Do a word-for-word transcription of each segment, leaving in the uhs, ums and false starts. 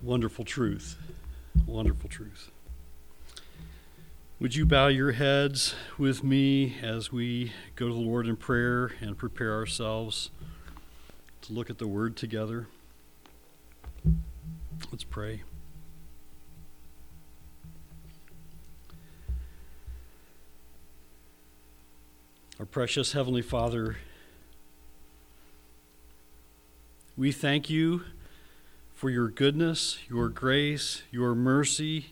Wonderful truth. Wonderful truth. Would you bow your heads with me as we go to the Lord in prayer and prepare ourselves to look at the Word together? Let's pray. Our precious Heavenly Father, we thank you for your goodness, your grace, your mercy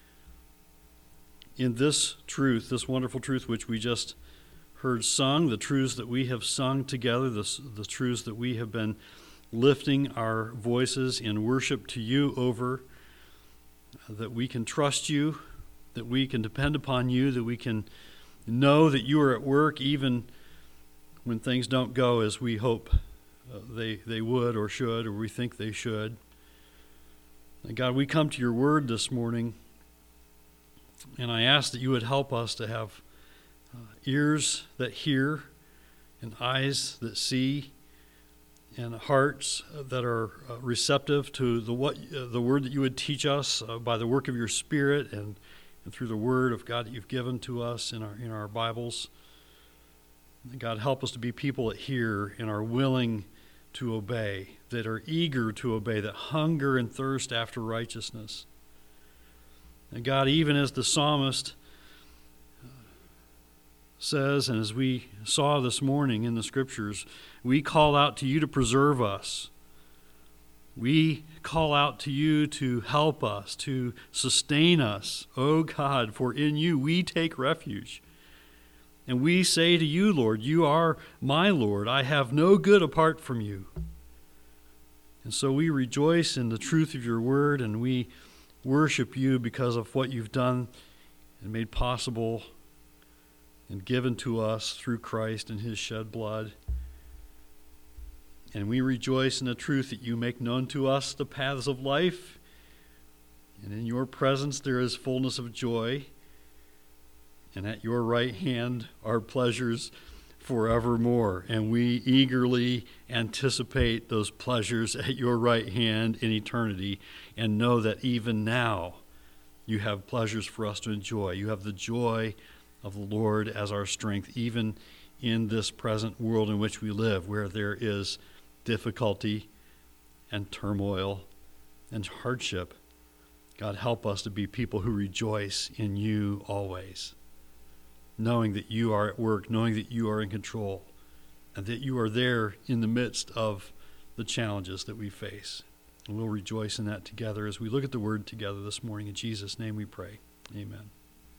in this truth, this wonderful truth which we just heard sung, the truths that we have sung together, the, the truths that we have been lifting our voices in worship to you over, that we can trust you, that we can depend upon you, that we can know that you are at work even when things don't go as we hope uh, they, they would or should or we think they should. And God, we come to your word this morning, and I ask that you would help us to have uh, ears that hear and eyes that see and hearts that are uh, receptive to the what uh, the word that you would teach us uh, by the work of your Spirit and, and through the word of God that you've given to us in our in our Bibles. And God, help us to be people that hear and are willing to obey, that are eager to obey, that hunger and thirst after righteousness. And God, even as the psalmist says, and as we saw this morning in the scriptures, we call out to you to preserve us. We call out to you to help us, to sustain us. Oh God, for in you we take refuge. And we say to you, Lord, you are my Lord. I have no good apart from you. And so we rejoice in the truth of your word, and we worship you because of what you've done and made possible and given to us through Christ and his shed blood. And we rejoice in the truth that you make known to us the paths of life. And in your presence there is fullness of joy. And at your right hand are pleasures forevermore. And we eagerly anticipate those pleasures at your right hand in eternity and know that even now you have pleasures for us to enjoy. You have the joy of the Lord as our strength, even in this present world in which we live, where there is difficulty and turmoil and hardship. God, help us to be people who rejoice in you always, knowing that you are at work, knowing that you are in control, and that you are there in the midst of the challenges that we face. And we'll rejoice in that together as we look at the word together this morning. In Jesus' name we pray. Amen.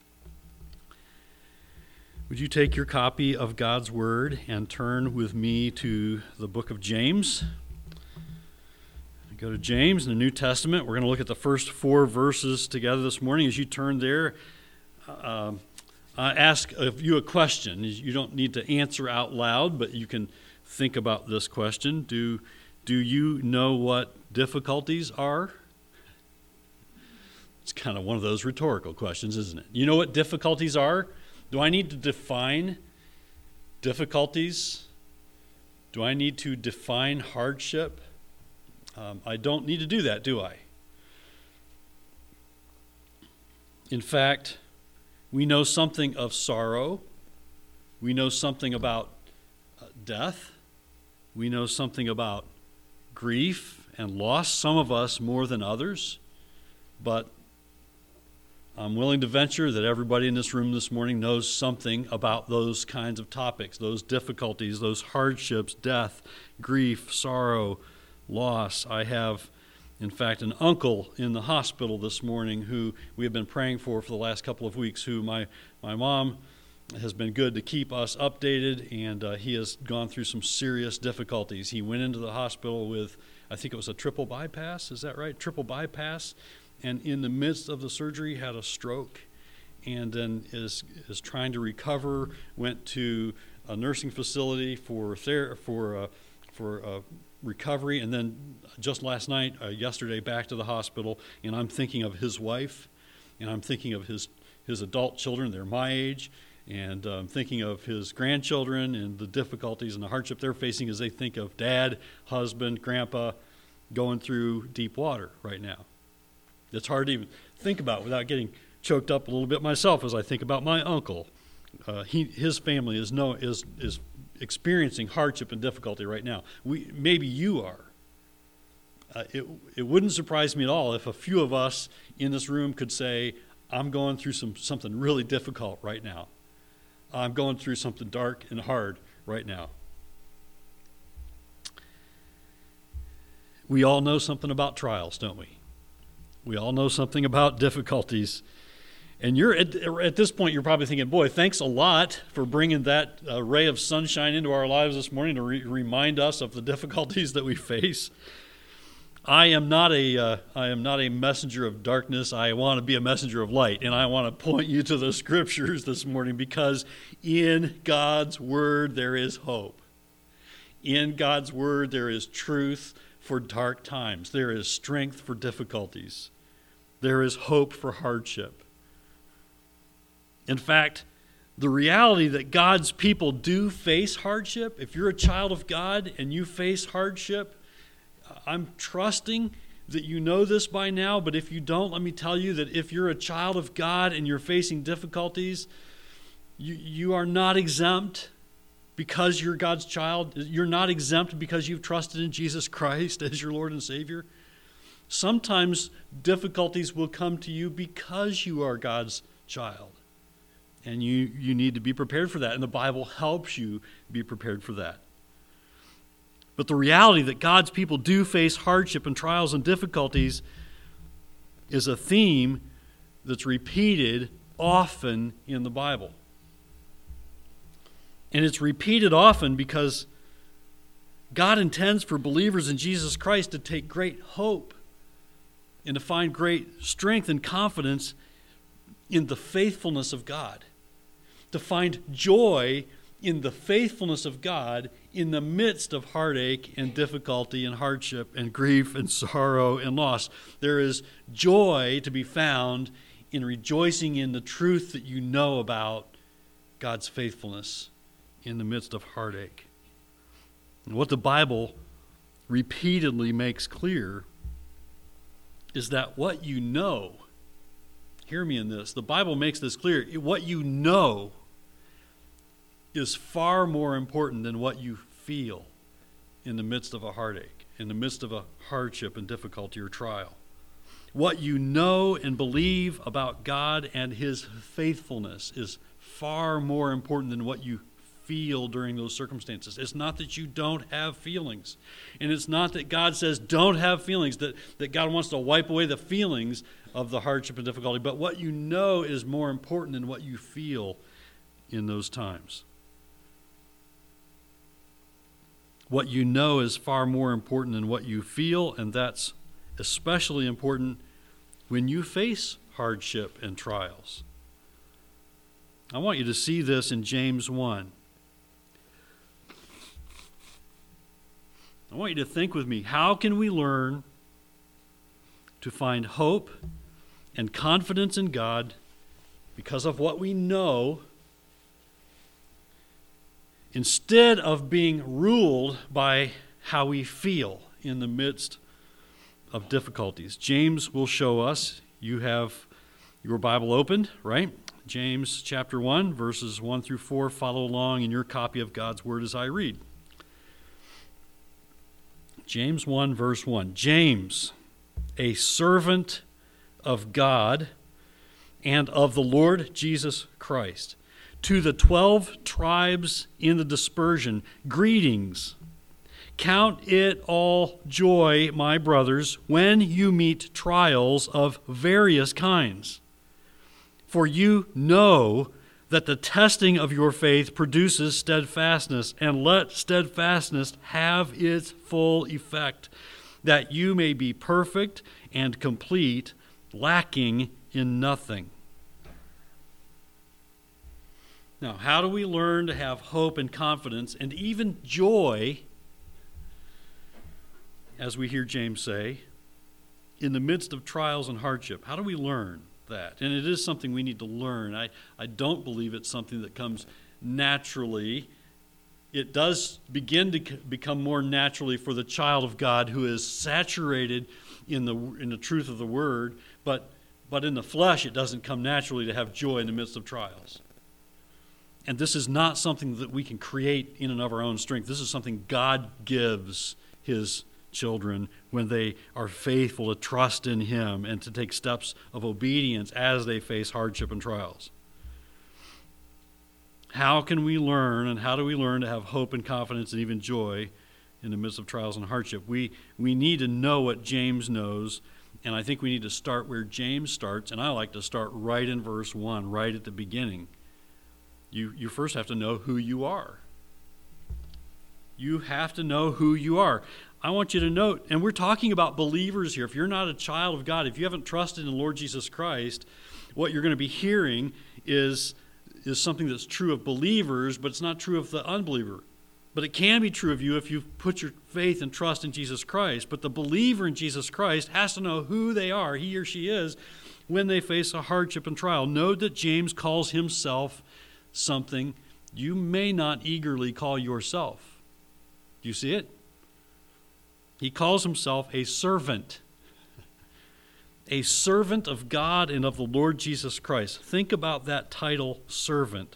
Would you take your copy of God's word and turn with me to the book of James? Go to James in the New Testament. We're going to look at the first four verses together this morning. As you turn there, uh, I ask of you a question. You don't need to answer out loud, but you can think about this question. Do, do you know what difficulties are? It's kind of one of those rhetorical questions, isn't it? You know what difficulties are? Do I need to define difficulties? Do I need to define hardship? Um, I don't need to do that, do I? In fact, we know something of sorrow. We know something about uh, death. We know something about grief and loss, some of us more than others. But I'm willing to venture that everybody in this room this morning knows something about those kinds of topics, those difficulties, those hardships, death, grief, sorrow, loss. I have, in fact, an uncle in the hospital this morning who we have been praying for for the last couple of weeks, who my, my mom has been good to keep us updated, and uh, he has gone through some serious difficulties. He went into the hospital with, I think it was a triple bypass, is that right? Triple bypass. And in the midst of the surgery had a stroke, and then is is trying to recover. Went to a nursing facility for ther- for uh, for uh, recovery, and then just last night, uh, yesterday, back to the hospital. And I'm thinking of his wife, and I'm thinking of his his adult children. They're my age, and I'm um, thinking of his grandchildren and the difficulties and the hardship they're facing as they think of dad, husband, grandpa going through deep water right now. It's hard to even think about without getting choked up a little bit myself as I think about my uncle. Uh, he, his family is no is is experiencing hardship and difficulty right now. We maybe you are. Uh, it it wouldn't surprise me at all if a few of us in this room could say, "I'm going through some something really difficult right now. I'm going through something dark and hard right now." We all know something about trials, don't we? We all know something about difficulties. And you're at, at this point, you're probably thinking, boy, thanks a lot for bringing that uh, ray of sunshine into our lives this morning to re- remind us of the difficulties that we face. I am not a uh, I am not a messenger of darkness. I want to be a messenger of light, and I want to point you to the scriptures this morning, because in God's word there is hope. In God's word there is truth for dark times. There is strength for difficulties. There is hope for hardship. In fact, the reality that God's people do face hardship, if you're a child of God and you face hardship, I'm trusting that you know this by now, but if you don't, let me tell you that if you're a child of God and you're facing difficulties, you, you are not exempt because you're God's child. You're not exempt because you've trusted in Jesus Christ as your Lord and Savior. Sometimes difficulties will come to you because you are God's child. And you, you need to be prepared for that. And the Bible helps you be prepared for that. But the reality that God's people do face hardship and trials and difficulties is a theme that's repeated often in the Bible. And it's repeated often because God intends for believers in Jesus Christ to take great hope and to find great strength and confidence in the faithfulness of God. To find joy in the faithfulness of God in the midst of heartache and difficulty and hardship and grief and sorrow and loss. There is joy to be found in rejoicing in the truth that you know about God's faithfulness in the midst of heartache. And what the Bible repeatedly makes clear is that what you know, hear me in this, the Bible makes this clear, what you know is far more important than what you feel in the midst of a heartache, in the midst of a hardship and difficulty or trial. What you know and believe about God and His faithfulness is far more important than what you feel during those circumstances. It's not that you don't have feelings. And it's not that God says don't have feelings, that, that God wants to wipe away the feelings of the hardship and difficulty. But what you know is more important than what you feel in those times. What you know is far more important than what you feel, and that's especially important when you face hardship and trials. I want you to see this in James one. I want you to think with me, how can we learn to find hope and confidence in God because of what we know, instead of being ruled by how we feel in the midst of difficulties? James will show us. You have your Bible opened, right? James chapter one, verses one through four. Follow along in your copy of God's Word as I read. James one, verse one. James, a servant of God and of the Lord Jesus Christ, to the twelve tribes in the dispersion, greetings. Count it all joy, my brothers, when you meet trials of various kinds. For you know that the testing of your faith produces steadfastness, and let steadfastness have its full effect, that you may be perfect and complete, lacking in nothing. Now, how do we learn to have hope and confidence and even joy, as we hear James say, in the midst of trials and hardship? How do we learn that? And it is something we need to learn. I, I don't believe it's something that comes naturally. It does begin to become more naturally for the child of God who is saturated in the in the truth of the word, but but in the flesh it doesn't come naturally to have joy in the midst of trials. And this is not something that we can create in and of our own strength. This is something God gives his children when they are faithful to trust in him and to take steps of obedience as they face hardship and trials. How can we learn, and how do we learn to have hope and confidence and even joy in the midst of trials and hardship? We we need to know what James knows, and I think we need to start where James starts, and I like to start right in verse one, right at the beginning. You you first have to know who you are. You have to know who you are. I want you to note, and we're talking about believers here. If you're not a child of God, if you haven't trusted in the Lord Jesus Christ, what you're going to be hearing is, is something that's true of believers, but it's not true of the unbeliever. But it can be true of you if you've put your faith and trust in Jesus Christ. But the believer in Jesus Christ has to know who they are, he or she is, when they face a hardship and trial. Note that James calls himself something you may not eagerly call yourself. Do you see it? He calls himself a servant. A servant of God and of the Lord Jesus Christ. Think about that title, servant.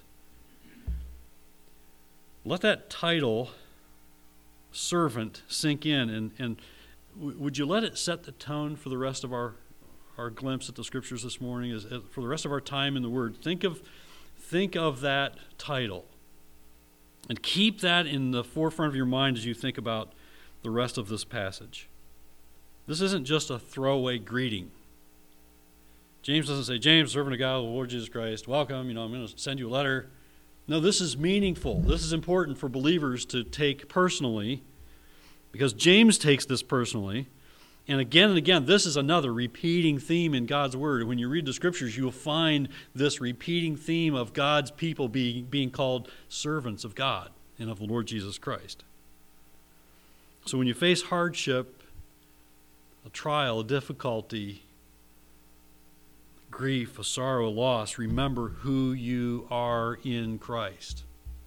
Let that title, servant, sink in. And, and w- would you let it set the tone for the rest of our, our glimpse at the Scriptures this morning? As, as, for the rest of our time in the Word, think of, think of that title. And keep that in the forefront of your mind as you think about the rest of this passage. This isn't just a throwaway greeting. James doesn't say, James, servant of God, the Lord Jesus Christ, welcome, you know, I'm going to send you a letter. No, this is meaningful. This is important for believers to take personally, because James takes this personally. And again and again, this is another repeating theme in God's Word. When you read the Scriptures, you will find this repeating theme of God's people being, being called servants of God and of the Lord Jesus Christ. So when you face hardship, a trial, a difficulty, grief, a sorrow, a loss, remember who you are in Christ.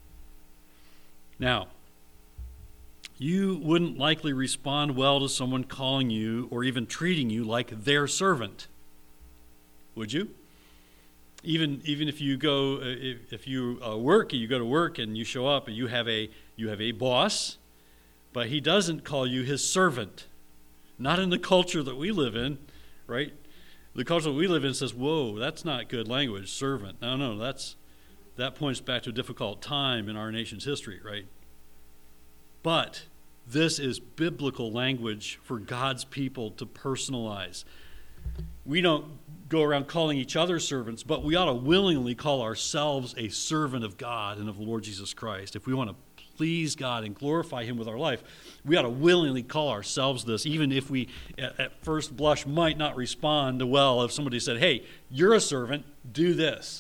Now, you wouldn't likely respond well to someone calling you or even treating you like their servant, would you? Even even if you go, if, if you uh, work, you go to work and you show up and you have a you have a boss, but he doesn't call you his servant. Not in the culture that we live in, right? The culture that we live in says, whoa, that's not good language, servant. No, no, that's that points back to a difficult time in our nation's history, right? But this is biblical language for God's people to personalize. We don't go around calling each other servants, but we ought to willingly call ourselves a servant of God and of the Lord Jesus Christ. If we want to please God and glorify him with our life, we ought to willingly call ourselves this, even if we at, at first blush might not respond well if somebody said, hey, you're a servant, do this.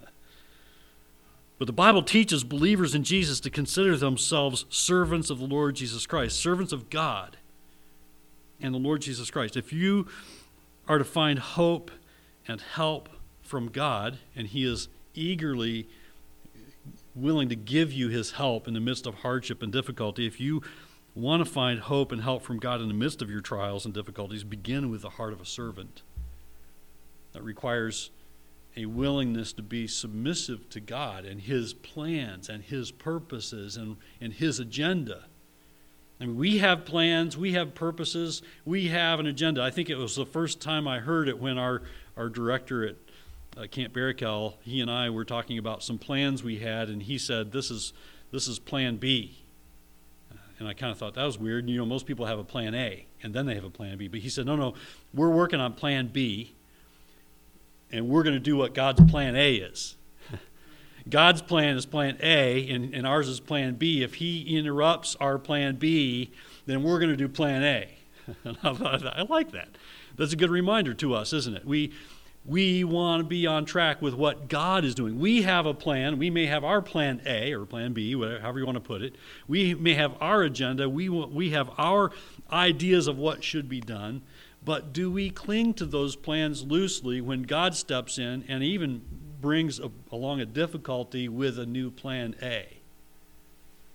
But the Bible teaches believers in Jesus to consider themselves servants of the Lord Jesus Christ, servants of God and the Lord Jesus Christ. If you are to find hope and help from God, and he is eagerly willing to give you his help in the midst of hardship and difficulty, if you want to find hope and help from God in the midst of your trials and difficulties, begin with the heart of a servant. That requires a willingness to be submissive to God and his plans and his purposes and, and his agenda. I mean, we have plans, we have purposes, we have an agenda. I think it was the first time I heard it when our, our director at uh, Camp Barakel, he and I were talking about some plans we had, and he said, this is this is plan B. Uh, and I kind of thought that was weird. You know, most people have a plan A, and then they have a plan B. But he said, no, no, we're working on plan B, and we're going to do what God's plan A is. God's plan is plan A, and, and ours is plan B. If he interrupts our plan B, then we're going to do plan A. And I, I like that. That's a good reminder to us, isn't it? We we want to be on track with what God is doing. We have a plan. We may have our plan A or plan B, whatever, however you want to put it. We may have our agenda. We we have our ideas of what should be done. But do we cling to those plans loosely when God steps in and even brings a, along a difficulty with a new plan A?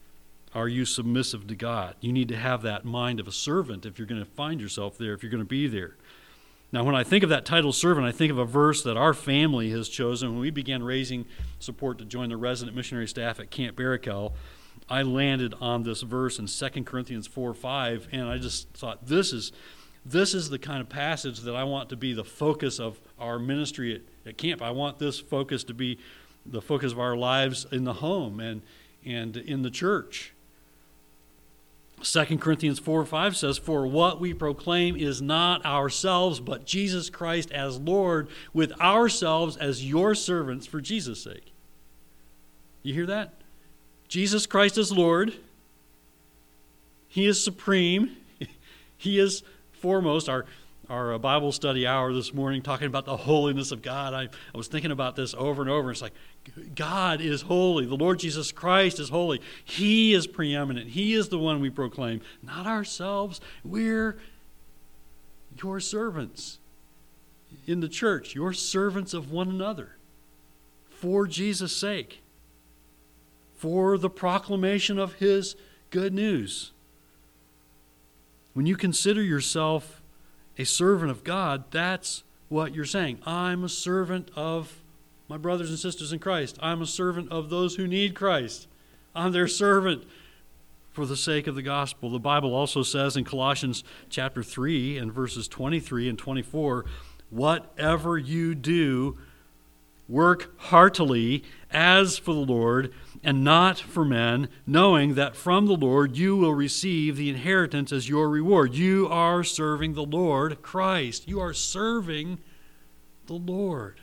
Are you submissive to God? You need to have that mind of a servant if you're going to find yourself there, if you're going to be there. Now, when I think of that title servant, I think of a verse that our family has chosen. When we began raising support to join the resident missionary staff at Camp Barakel, I landed on this verse in Second Corinthians four five, and I just thought, this is this is the kind of passage that I want to be the focus of our ministry at, at camp. I want this focus to be the focus of our lives in the home and, and in the church. Second Corinthians four five says, "For what we proclaim is not ourselves, but Jesus Christ as Lord, with ourselves as your servants for Jesus' sake." You hear that? Jesus Christ is Lord. He is supreme. He is foremost. Our, our Bible study hour this morning talking about the holiness of God. I, I was thinking about this over and over. It's like, God is holy. The Lord Jesus Christ is holy. He is preeminent. He is the one we proclaim, not ourselves. We're your servants in the church. You're servants of one another for Jesus' sake, for the proclamation of His good news. When you consider yourself a servant of God, that's what you're saying. I'm a servant of my brothers and sisters in Christ. I'm a servant of those who need Christ. I'm their servant for the sake of the gospel. The Bible also says in Colossians chapter three and verses twenty-three and twenty-four, "Whatever you do, work heartily as for the Lord and not for men, knowing that from the Lord you will receive the inheritance as your reward." You are serving the Lord Christ. You are serving the Lord.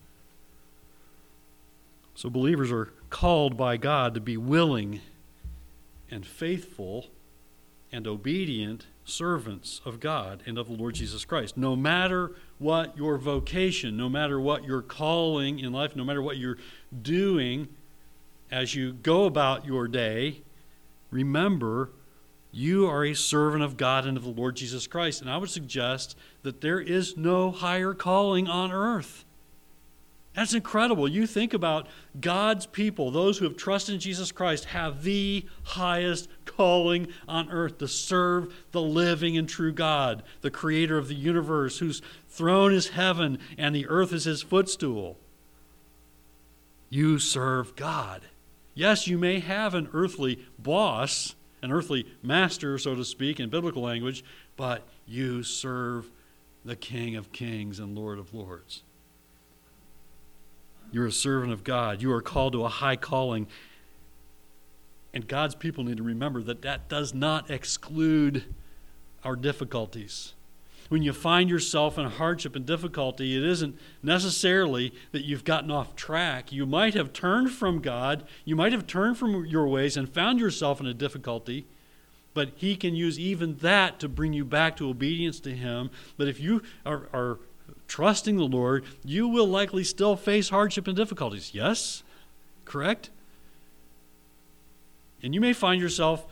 So believers are called by God to be willing and faithful and obedient servants of God and of the Lord Jesus Christ. No matter what your vocation, no matter what your calling in life, no matter what you're doing as you go about your day, remember you are a servant of God and of the Lord Jesus Christ. And I would suggest that there is no higher calling on earth. That's incredible. You think about God's people, those who have trusted in Jesus Christ, have the highest calling on earth to serve the living and true God, the creator of the universe, whose throne is heaven and the earth is His footstool. You serve God. Yes, you may have an earthly boss, an earthly master, so to speak, in biblical language, but you serve the King of Kings and Lord of Lords. You're a servant of God. You are called to a high calling. And God's people need to remember that that does not exclude our difficulties. When you find yourself in hardship and difficulty, it isn't necessarily that you've gotten off track. You might have turned from God. You might have turned from your ways and found yourself in a difficulty. But He can use even that to bring you back to obedience to Him. But if you are, are trusting the Lord, you will likely still face hardship and difficulties. Yes? Correct? And you may find yourself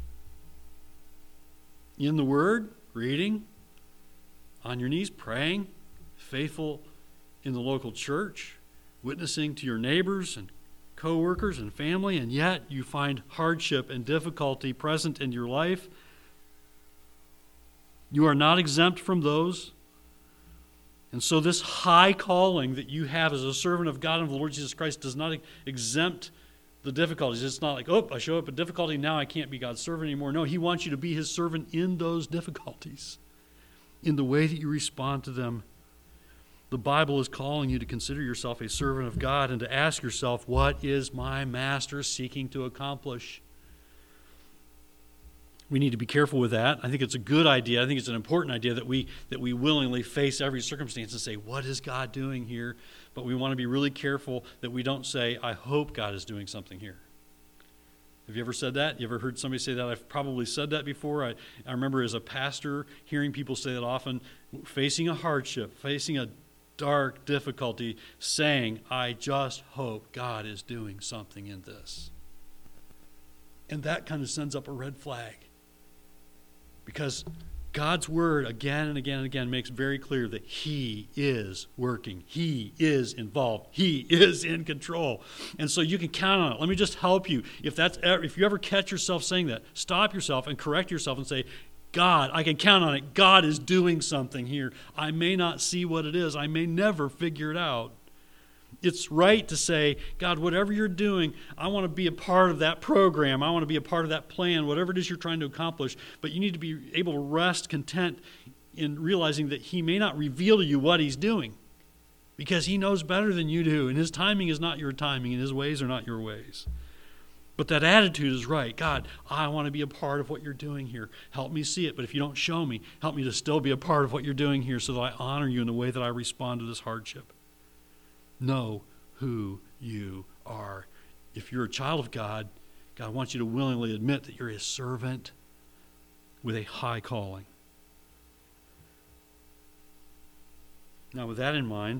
in the Word, reading, on your knees, praying, faithful in the local church, witnessing to your neighbors and co-workers and family, and yet you find hardship and difficulty present in your life. You are not exempt from those. And so this high calling that you have as a servant of God and of the Lord Jesus Christ does not exempt the difficulties. It's not like, oh, I show up in difficulty, now I can't be God's servant anymore. No, He wants you to be His servant in those difficulties, in the way that you respond to them. The Bible is calling you to consider yourself a servant of God and to ask yourself, what is my master seeking to accomplish? We need to be careful with that. I think it's a good idea. I think it's an important idea that we that we willingly face every circumstance and say, what is God doing here? But we want to be really careful that we don't say, I hope God is doing something here. Have you ever said that? You ever heard somebody say that? I've probably said that before. I, I remember as a pastor hearing people say that often, facing a hardship, facing a dark difficulty, saying, I just hope God is doing something in this. And that kind of sends up a red flag. Because God's word again and again and again makes very clear that he is working. He is involved. He is in control. And so you can count on it. Let me just help you. If that's if you ever catch yourself saying that, stop yourself and correct yourself and say, God, I can count on it. God is doing something here. I may not see what it is. I may never figure it out. It's right to say, God, whatever you're doing, I want to be a part of that program. I want to be a part of that plan, whatever it is you're trying to accomplish. But you need to be able to rest content in realizing that he may not reveal to you what he's doing because he knows better than you do, and his timing is not your timing, and his ways are not your ways. But that attitude is right. God, I want to be a part of what you're doing here. Help me see it. But if you don't show me, help me to still be a part of what you're doing here so that I honor you in the way that I respond to this hardship. Know who you are. If you're a child of God, God wants you to willingly admit that you're his servant with a high calling. Now, with that in mind,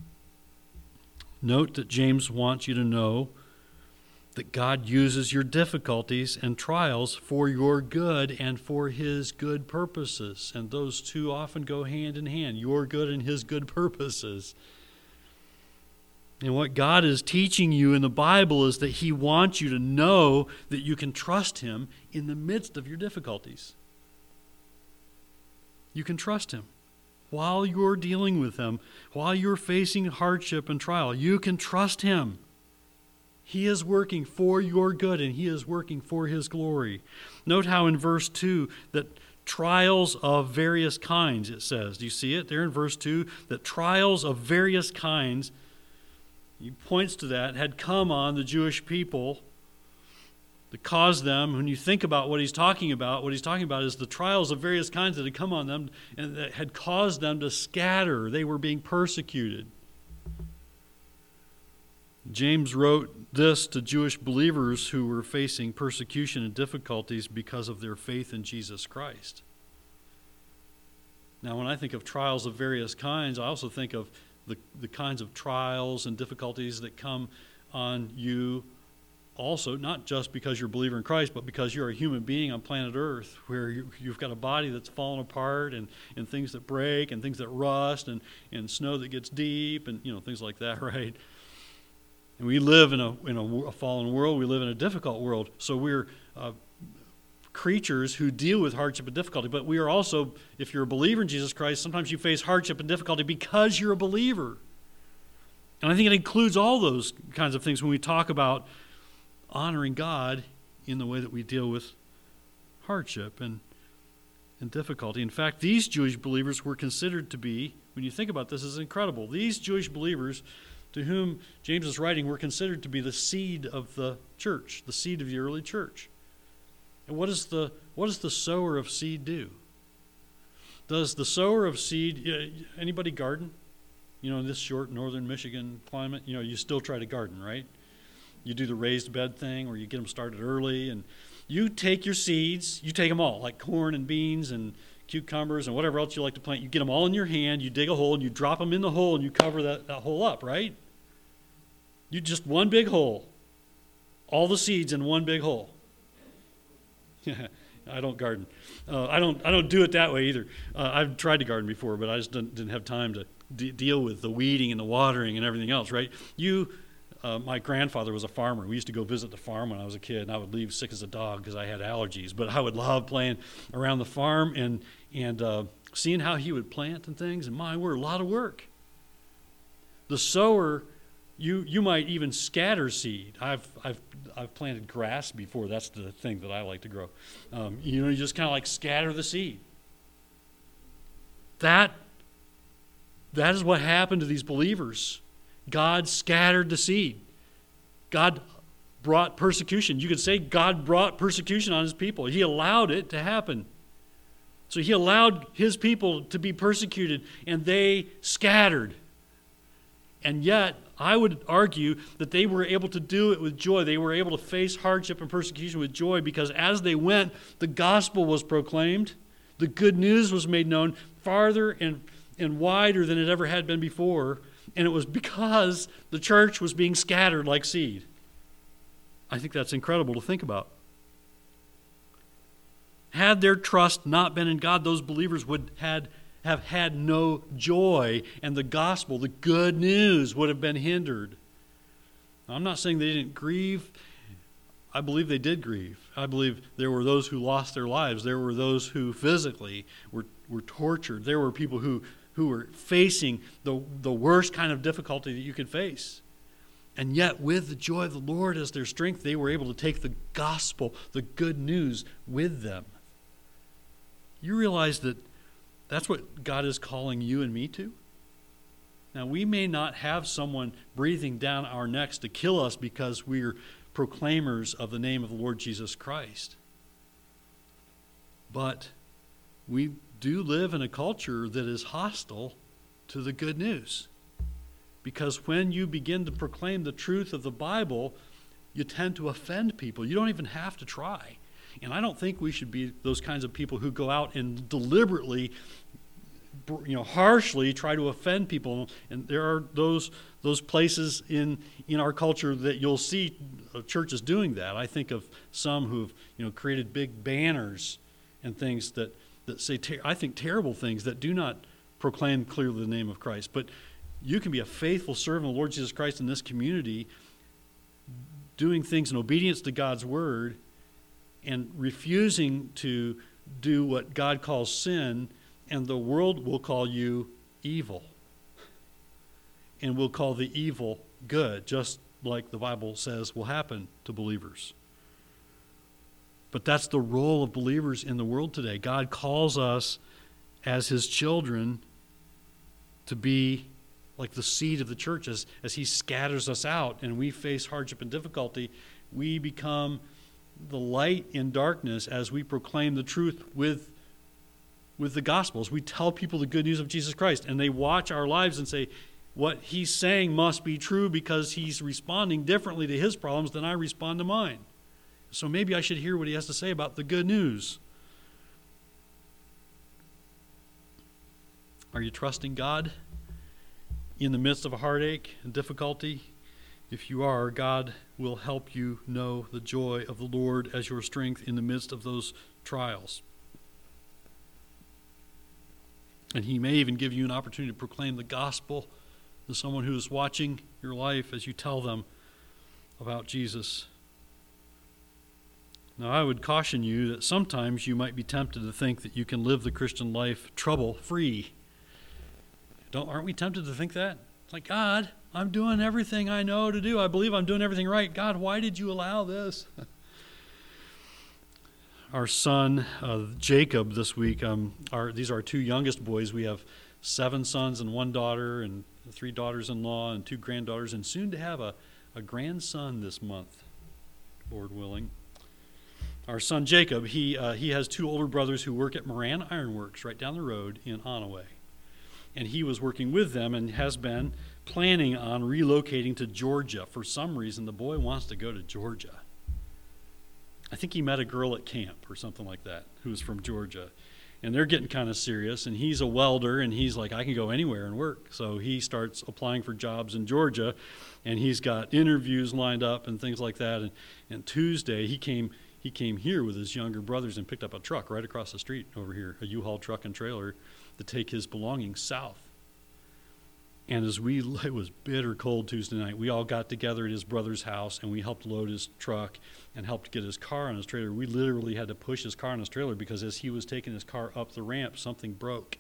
note that James wants you to know that God uses your difficulties and trials for your good and for his good purposes. And those two often go hand in hand, your good and his good purposes. And what God is teaching you in the Bible is that he wants you to know that you can trust him in the midst of your difficulties. You can trust him. While you're dealing with them, while you're facing hardship and trial, you can trust him. He is working for your good, and he is working for his glory. Note how in verse two that trials of various kinds, it says. Do you see it there in verse two? That trials of various kinds, he points to that, had come on the Jewish people that caused them, when you think about what he's talking about, what he's talking about is the trials of various kinds that had come on them and that had caused them to scatter. They were being persecuted. James wrote this to Jewish believers who were facing persecution and difficulties because of their faith in Jesus Christ. Now, when I think of trials of various kinds, I also think of the, the kinds of trials and difficulties that come on you also, not just because you're a believer in Christ, but because you're a human being on planet Earth, where you, you've got a body that's fallen apart and, and things that break and things that rust and, and snow that gets deep and, you know, things like that, right? And we live in a in a, a fallen world. We live in a difficult world. So we're uh, creatures who deal with hardship and difficulty. But we are also, if you're a believer in Jesus Christ, sometimes you face hardship and difficulty because you're a believer. And I think it includes all those kinds of things when we talk about honoring God in the way that we deal with hardship and, and difficulty. In fact, these Jewish believers were considered to be, when you think about this, is incredible. These Jewish believers to whom James is writing were considered to be the seed of the church, the seed of the early church. And what does the what does the sower of seed do? Does the sower of seed, anybody garden? You know, in this short northern Michigan climate, you know, you still try to garden, right? You do the raised bed thing where you get them started early, and you take your seeds, you take them all, like corn and beans and cucumbers and whatever else you like to plant. You get them all in your hand, you dig a hole, and you drop them in the hole, and you cover that, that hole up, right? You just one big hole. All the seeds in one big hole. I don't garden. Uh, I don't I don't do it that way either. Uh, I've tried to garden before, but I just didn't, didn't have time to de- deal with the weeding and the watering and everything else, right? You, uh, my grandfather was a farmer. We used to go visit the farm when I was a kid, and I would leave sick as a dog because I had allergies. But I would love playing around the farm and, and uh, seeing how he would plant and things. And my word, a lot of work. The sower... You you might even scatter seed. I've I've I've planted grass before. That's the thing that I like to grow. Um, you know, you just kind of like scatter the seed. That that is what happened to these believers. God scattered the seed. God brought persecution. You could say God brought persecution on his people. He allowed it to happen. So he allowed his people to be persecuted, and they scattered. And yet, I would argue that they were able to do it with joy. They were able to face hardship and persecution with joy because as they went, the gospel was proclaimed. The good news was made known farther and, and wider than it ever had been before. And it was because the church was being scattered like seed. I think that's incredible to think about. Had their trust not been in God, those believers would had, have had no joy, and the gospel, the good news, would have been hindered. Now, I'm not saying they didn't grieve. I believe they did grieve. I believe there were those who lost their lives. There were those who physically were, were tortured. There were people who, who were facing the, the worst kind of difficulty that you could face. And yet, with the joy of the Lord as their strength, they were able to take the gospel, the good news, with them. You realize that that's what God is calling you and me to? Now, we may not have someone breathing down our necks to kill us because we're proclaimers of the name of the Lord Jesus Christ. But we do live in a culture that is hostile to the good news. Because when you begin to proclaim the truth of the Bible, you tend to offend people. You don't even have to try. And I don't think we should be those kinds of people who go out and deliberately, you know, harshly try to offend people. And there are those those places in, in our culture that you'll see churches doing that. I think of some who've, you know, created big banners and things that, that say, ter- I think, terrible things that do not proclaim clearly the name of Christ. But you can be a faithful servant of the Lord Jesus Christ in this community, doing things in obedience to God's word and refusing to do what God calls sin, and the world will call you evil and will call the evil good, just like the Bible says will happen to believers. But that's the role of believers in the world today. God calls us as his children to be like the seed of the church. As, as he scatters us out and we face hardship and difficulty, we become the light in darkness as we proclaim the truth with, with the Gospels. We tell people the good news of Jesus Christ, and they watch our lives and say, what he's saying must be true because he's responding differently to his problems than I respond to mine. So maybe I should hear what he has to say about the good news. Are you trusting God in the midst of a heartache and difficulty? If you are, God will help you know the joy of the Lord as your strength in the midst of those trials. And he may even give you an opportunity to proclaim the gospel to someone who is watching your life as you tell them about Jesus. Now, I would caution you that sometimes you might be tempted to think that you can live the Christian life trouble-free. Don't, aren't we tempted to think that? It's like, God, I'm doing everything I know to do. I believe I'm doing everything right. God, why did you allow this? Our son, uh, Jacob, this week, um, our, these are our two youngest boys. We have seven sons and one daughter and three daughters-in-law and two granddaughters, and soon to have a, a grandson this month, Lord willing. Our son Jacob, he uh, he has two older brothers who work at Moran Ironworks right down the road in Onaway. And he was working with them and has been planning on relocating to Georgia. For some reason, the boy wants to go to Georgia. I think he met a girl at camp or something like that who was from Georgia. And they're getting kind of serious, and he's a welder, and he's like, I can go anywhere and work. So he starts applying for jobs in Georgia, and he's got interviews lined up and things like that. And, and Tuesday, he came he came here with his younger brothers and picked up a truck right across the street over here, a U-Haul truck and trailer, to take his belongings south. And as we, it was bitter cold Tuesday night, we all got together at his brother's house, and we helped load his truck and helped get his car on his trailer. We literally had to push his car on his trailer because as he was taking his car up the ramp, something broke.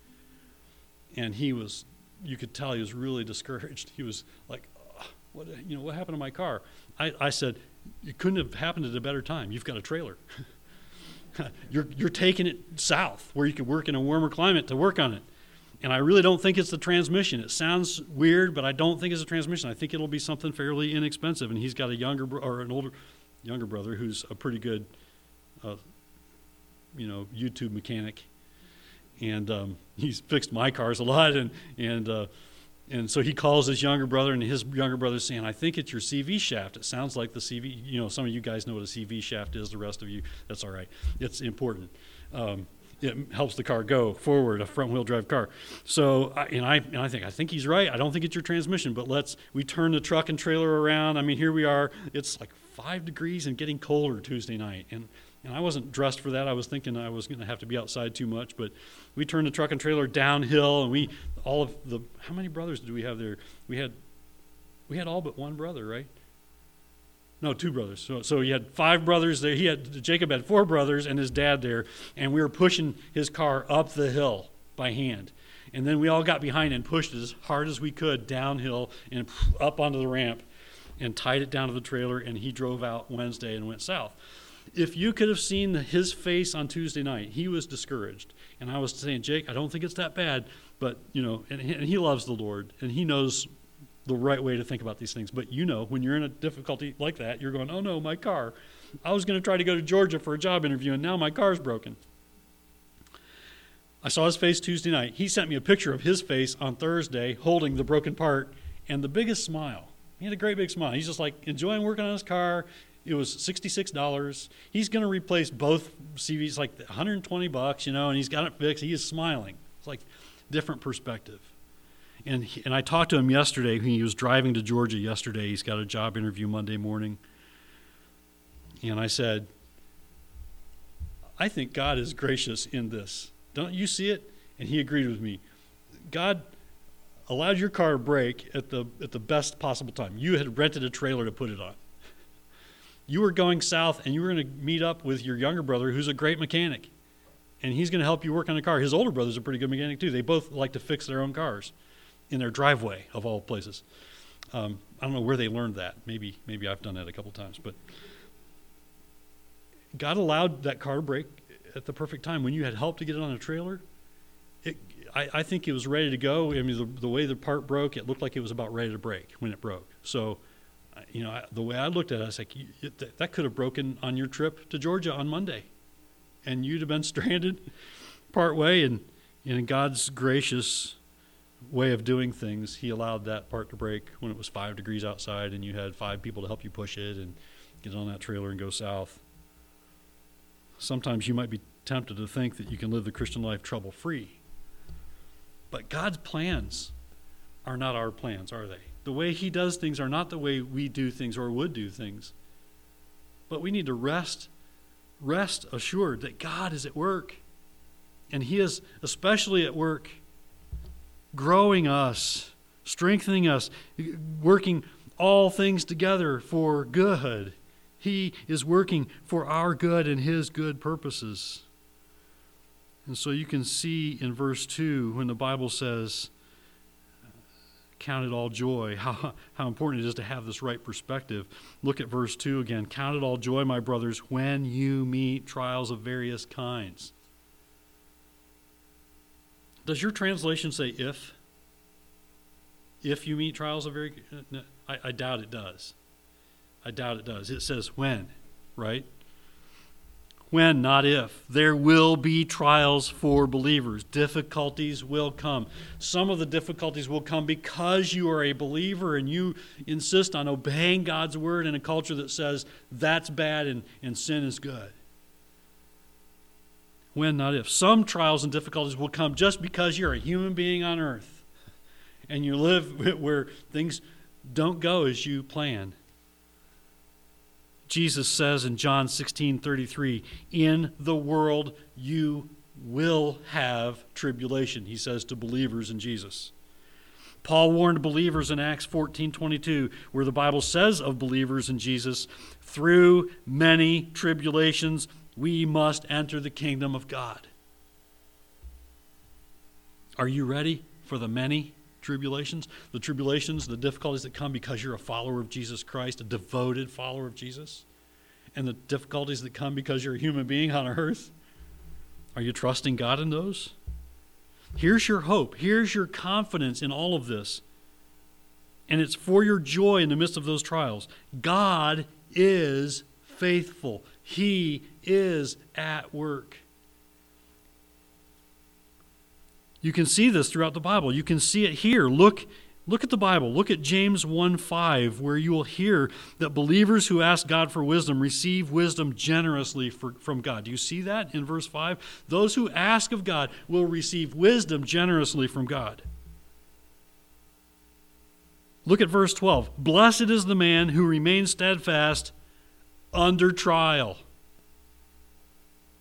And he was, you could tell he was really discouraged. He was like, oh, what, you know, what happened to my car? I, I said, it couldn't have happened at a better time. You've got a trailer. you're, you're taking it south where you could work in a warmer climate to work on it. And I really don't think it's the transmission. It sounds weird, but I don't think it's a transmission. I think it'll be something fairly inexpensive. And he's got a younger bro- or an older, younger brother who's a pretty good, uh, you know, YouTube mechanic. And um, he's fixed my cars a lot. And and uh, and so he calls his younger brother, and his younger brother's saying, "I think it's your C V shaft. It sounds like the C V. You know, some of you guys know what a C V shaft is. The rest of you, that's all right. It's important." Um, It helps the car go forward, a front-wheel drive car. So, and I and I think I think he's right. I don't think it's your transmission, but let's we turn the truck and trailer around. I mean, here we are. It's like five degrees and getting colder Tuesday night, and And I wasn't dressed for that. I was thinking I was going to have to be outside too much. But we turned the truck and trailer downhill, and we, all of the, how many brothers did we have there? We had, we had all but one brother, right? No, two brothers. So, so he had five brothers there. He had, Jacob had four brothers and his dad there, and we were pushing his car up the hill by hand. And then we all got behind and pushed as hard as we could downhill and up onto the ramp and tied it down to the trailer, and he drove out Wednesday and went south. If you could have seen his face on Tuesday night, he was discouraged. And I was saying, Jake, I don't think it's that bad, but, you know, and he, and he loves the Lord, and he knows the right way to think about these things. But you know, when you're in a difficulty like that, you're going, oh no, my car. I was going to try to go to Georgia for a job interview, and now my car's broken. I saw his face Tuesday night. He sent me a picture of his face on Thursday holding the broken part and the biggest smile. He had a great big smile. He's just like enjoying working on his car. It was sixty-six dollars. He's going to replace both C Vs, like one hundred twenty bucks, you know, and he's got it fixed. He is smiling. It's like different perspective. And he, and I talked to him yesterday. He was driving to Georgia yesterday. He's got a job interview Monday morning. And I said, I think God is gracious in this. Don't you see it? And he agreed with me. God allowed your car to break at the at the best possible time. You had rented a trailer to put it on. You were going south, and you were going to meet up with your younger brother, who's a great mechanic. And he's going to help you work on the car. His older brother's a pretty good mechanic, too. They both like to fix their own cars in their driveway, of all places. Um, I don't know where they learned that. Maybe maybe I've done that a couple times. But God allowed that car to break at the perfect time. When you had help to get it on a trailer, it, I, I think it was ready to go. I mean, the, the way the part broke, it looked like it was about ready to break when it broke. So, you know, I, the way I looked at it, I was like, it, that, that could have broken on your trip to Georgia on Monday. And you'd have been stranded part way. And, and in God's gracious way of doing things, he allowed that part to break when it was five degrees outside and you had five people to help you push it and get on that trailer and go south. Sometimes you might be tempted to think that you can live the Christian life trouble-free. But God's plans are not our plans, are they? The way he does things are not the way we do things or would do things. But we need to rest, rest assured that God is at work. And he is especially at work growing us, strengthening us, working all things together for good. He is working for our good and his good purposes. And so you can see in verse two when the Bible says, count it all joy, how, how important it is to have this right perspective. Look at verse two again. Count it all joy, my brothers, when you meet trials of various kinds. Does your translation say if? If you meet trials of very, no, I, I doubt it does. I doubt it does. It says when, right? When, not if. There will be trials for believers. Difficulties will come. Some of the difficulties will come because you are a believer and you insist on obeying God's word in a culture that says that's bad and, and sin is good. When, not if. Some trials and difficulties will come just because you're a human being on earth and you live where things don't go as you plan. Jesus says in John sixteen thirty-three, in the world you will have tribulation, he says to believers in Jesus. Paul warned believers in Acts fourteen twenty-two, where the Bible says of believers in Jesus, through many tribulations we must enter the kingdom of God. Are you ready for the many tribulations? The tribulations, the difficulties that come because you're a follower of Jesus Christ, a devoted follower of Jesus, and the difficulties that come because you're a human being on earth. Are you trusting God in those? Here's your hope. Here's your confidence in all of this. And it's for your joy in the midst of those trials. God is faithful. He is at work. You can see this throughout the Bible. You can see it here. Look, look at the Bible. Look at James one five, where you will hear that believers who ask God for wisdom receive wisdom generously for, from God. Do you see that in verse five? Those who ask of God will receive wisdom generously from God. Look at verse twelve. Blessed is the man who remains steadfast under trial.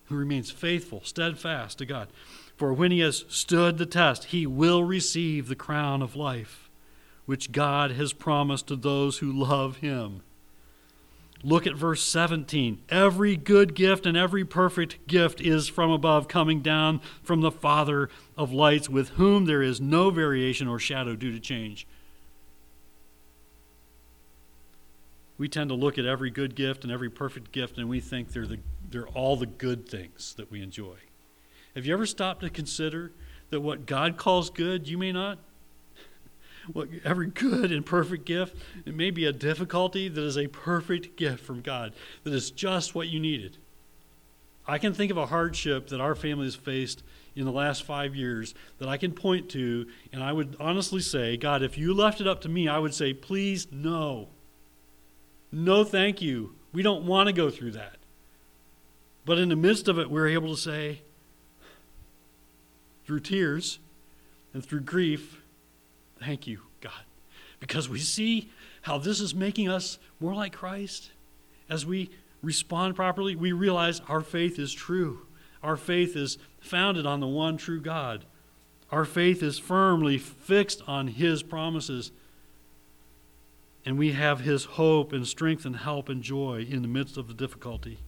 who remains faithful, steadfast to God. For when he has stood the test, he will receive the crown of life, which God has promised to those who love him. Look at verse seventeen. Every good gift and every perfect gift is from above, coming down from the Father of lights, with whom there is no variation or shadow due to change. We tend to look at every good gift and every perfect gift, and we think they're the, they're all the good things that we enjoy. Have you ever stopped to consider that what God calls good, you may not? What every good and perfect gift, it may be a difficulty that is a perfect gift from God, that is just what you needed. I can think of a hardship that our family has faced in the last five years that I can point to, and I would honestly say, God, if you left it up to me, I would say, please, no. No, thank you. We don't want to go through that. But in the midst of it, we're able to say, through tears and through grief, thank you, God. Because we see how this is making us more like Christ. As we respond properly, we realize our faith is true. Our faith is founded on the one true God. Our faith is firmly fixed on his promises. And we have his hope and strength and help and joy in the midst of the difficulty.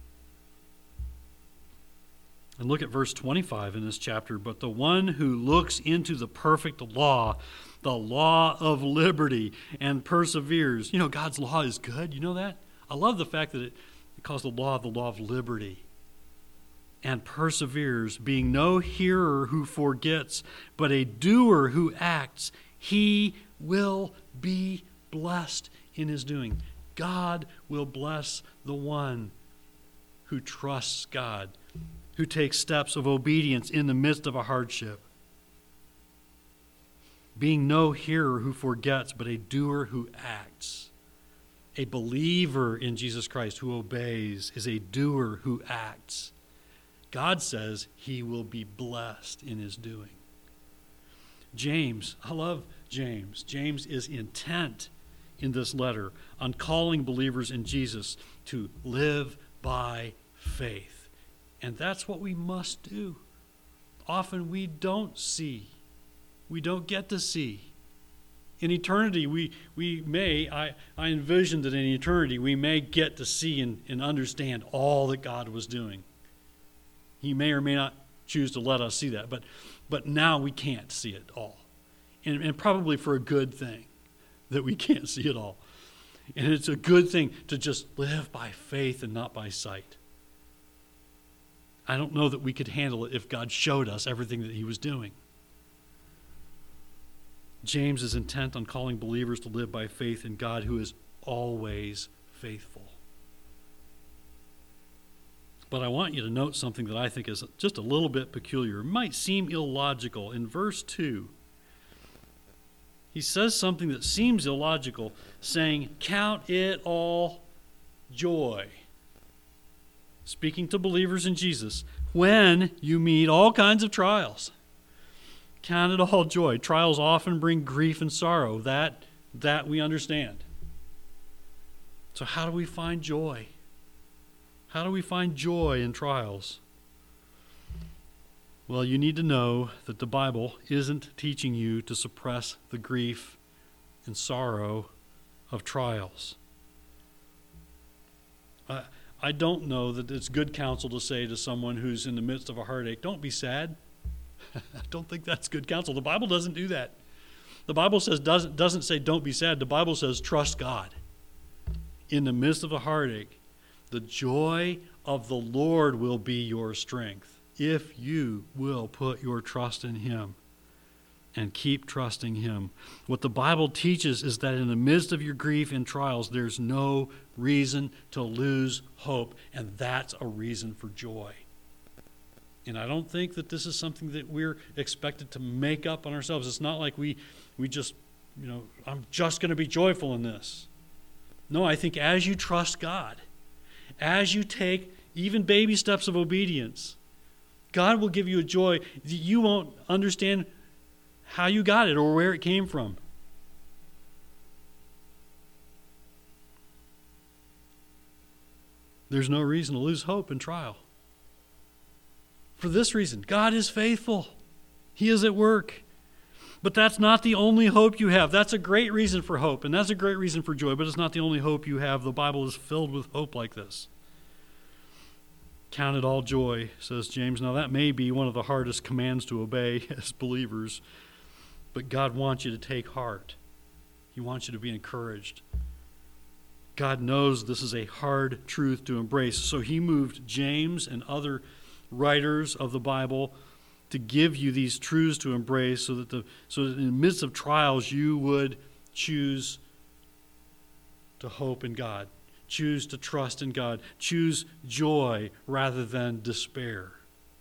And look at verse twenty-five in this chapter. But the one who looks into the perfect law, the law of liberty, and perseveres. You know, God's law is good. You know that? I love the fact that it, it calls the law the law of liberty. And perseveres, being no hearer who forgets, but a doer who acts. He will be blessed in his doing. God will bless the one who trusts God, who takes steps of obedience in the midst of a hardship. Being no hearer who forgets, but a doer who acts. A believer in Jesus Christ who obeys is a doer who acts. God says he will be blessed in his doing. James, I love James. James is intent in this letter on calling believers in Jesus to live by faith. And that's what we must do. Often we don't see. We don't get to see. In eternity, we, we may, I, I envision that in eternity, we may get to see and, and understand all that God was doing. He may or may not choose to let us see that, but, but now we can't see it all. And, and probably for a good thing that we can't see it all. And it's a good thing to just live by faith and not by sight. I don't know that we could handle it if God showed us everything that he was doing. James is intent on calling believers to live by faith in God who is always faithful. But I want you to note something that I think is just a little bit peculiar. It might seem illogical. In verse two, he says something that seems illogical, saying, count it all joy. Speaking to believers in Jesus, when you meet all kinds of trials. Count it all joy. Trials often bring grief and sorrow. That, that we understand. So how do we find joy? How do we find joy in trials? Well, you need to know that the Bible isn't teaching you to suppress the grief and sorrow of trials. I, I don't know that it's good counsel to say to someone who's in the midst of a heartache, don't be sad. I don't think that's good counsel. The Bible doesn't do that. The Bible says doesn't, doesn't say don't be sad. The Bible says trust God. In the midst of a heartache, the joy of the Lord will be your strength if you will put your trust in him and keep trusting him. What the Bible teaches is that in the midst of your grief and trials, there's no reason to lose hope, and that's a reason for joy. And I don't think that this is something that we're expected to make up on ourselves. It's not like we, we just, you know, I'm just going to be joyful in this. No, I think as you trust God, as you take even baby steps of obedience, God will give you a joy that you won't understand how you got it or where it came from. There's no reason to lose hope in trial. For this reason, God is faithful. He is at work. But that's not the only hope you have. That's a great reason for hope, and that's a great reason for joy, but it's not the only hope you have. The Bible is filled with hope like this. Count it all joy, says James. Now that may be one of the hardest commands to obey as believers, but God wants you to take heart. He wants you to be encouraged. God knows this is a hard truth to embrace, so he moved James and other writers of the Bible to give you these truths to embrace, so that the so that in the midst of trials you would choose to hope in God, choose to trust in God, choose joy rather than despair.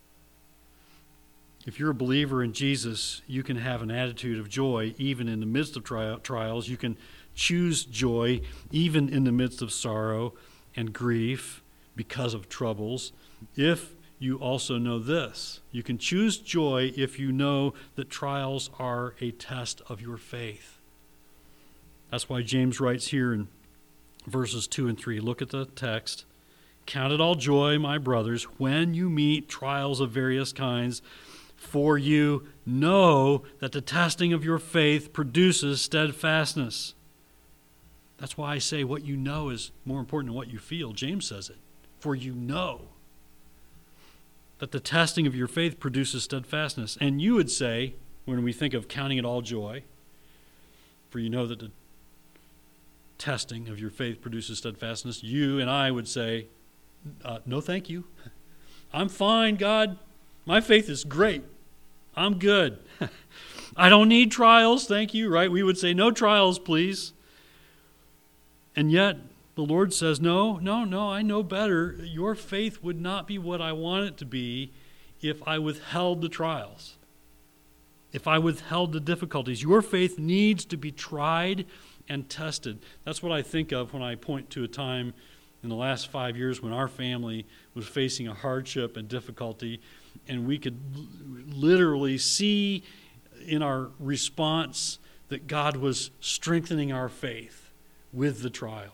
If you're a believer in Jesus, you can have an attitude of joy even in the midst of tri- trials. You can choose joy even in the midst of sorrow and grief because of troubles. If you also know this, you can choose joy if you know that trials are a test of your faith. That's why James writes here in verses two and three. Look at the text. Count it all joy, my brothers, when you meet trials of various kinds, for you know that the testing of your faith produces steadfastness. That's why I say what you know is more important than what you feel. James says it. For you know that the testing of your faith produces steadfastness. And you would say, when we think of counting it all joy, for you know that the testing of your faith produces steadfastness, you and I would say, uh, no thank you. I'm fine, God. My faith is great. I'm good. I don't need trials, thank you, right? We would say, no trials, please. And yet, the Lord says, no, no, no, I know better. Your faith would not be what I want it to be if I withheld the trials, if I withheld the difficulties. Your faith needs to be tried and tested. That's what I think of when I point to a time in the last five years when our family was facing a hardship and difficulty, and we could literally see in our response that God was strengthening our faith with the trial.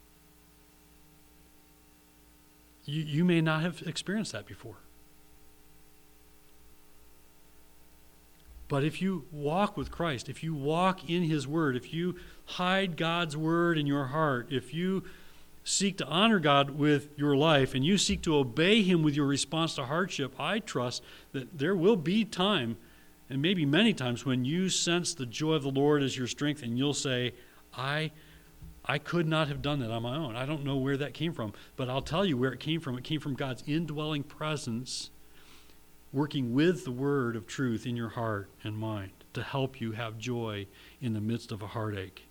You, you may not have experienced that before. But if you walk with Christ, if you walk in his word, if you hide God's word in your heart, if you seek to honor God with your life and you seek to obey him with your response to hardship, I trust that there will be time, and maybe many times, when you sense the joy of the Lord as your strength, and you'll say, I I could not have done that on my own. I don't know where that came from, but I'll tell you where it came from. It came from God's indwelling presence working with the word of truth in your heart and mind to help you have joy in the midst of a heartache.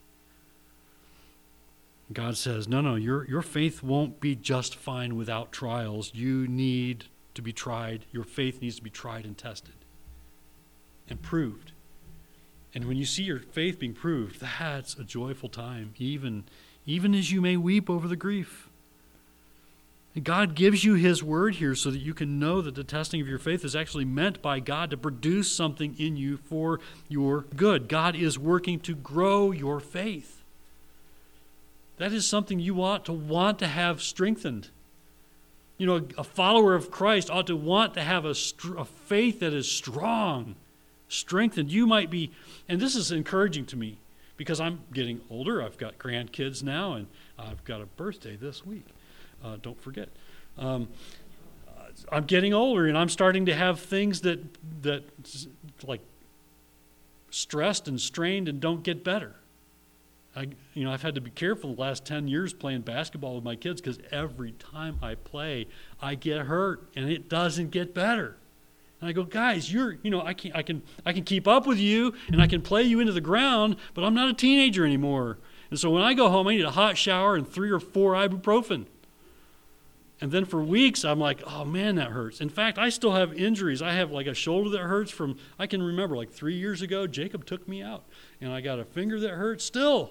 God says, no, no, your, your faith won't be just fine without trials. You need to be tried. Your faith needs to be tried and tested and proved. And when you see your faith being proved, that's a joyful time, even, even as you may weep over the grief. And God gives you his word here so that you can know that the testing of your faith is actually meant by God to produce something in you for your good. God is working to grow your faith. That is something you ought to want to have strengthened. You know, a follower of Christ ought to want to have a, a faith that is strong, strengthened. You might be, and this is encouraging to me because I'm getting older. I've got grandkids now, and I've got a birthday this week. Uh, don't forget. Um, I'm getting older, and I'm starting to have things that that like stressed and strained and don't get better. I, you know, I've had to be careful the last ten years playing basketball with my kids because every time I play, I get hurt, and it doesn't get better. And I go, guys, you're, you know, I can, I can, I can keep up with you, and I can play you into the ground, but I'm not a teenager anymore. And so when I go home, I need a hot shower and three or four ibuprofen. And then for weeks, I'm like, oh man, that hurts. In fact, I still have injuries. I have like a shoulder that hurts from, I can remember like three years ago, Jacob took me out, and I got a finger that hurts still.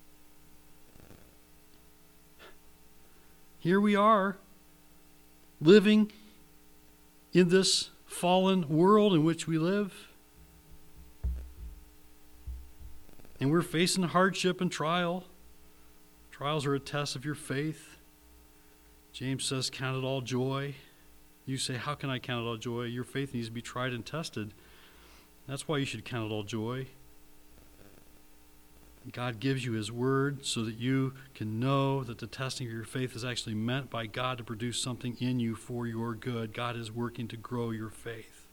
Here we are, living in this fallen world in which we live. And we're facing hardship and trial. Trials are a test of your faith. James says, count it all joy. You say, how can I count it all joy? Your faith needs to be tried and tested. That's why you should count it all joy. God gives you his word so that you can know that the testing of your faith is actually meant by God to produce something in you for your good. God is working to grow your faith.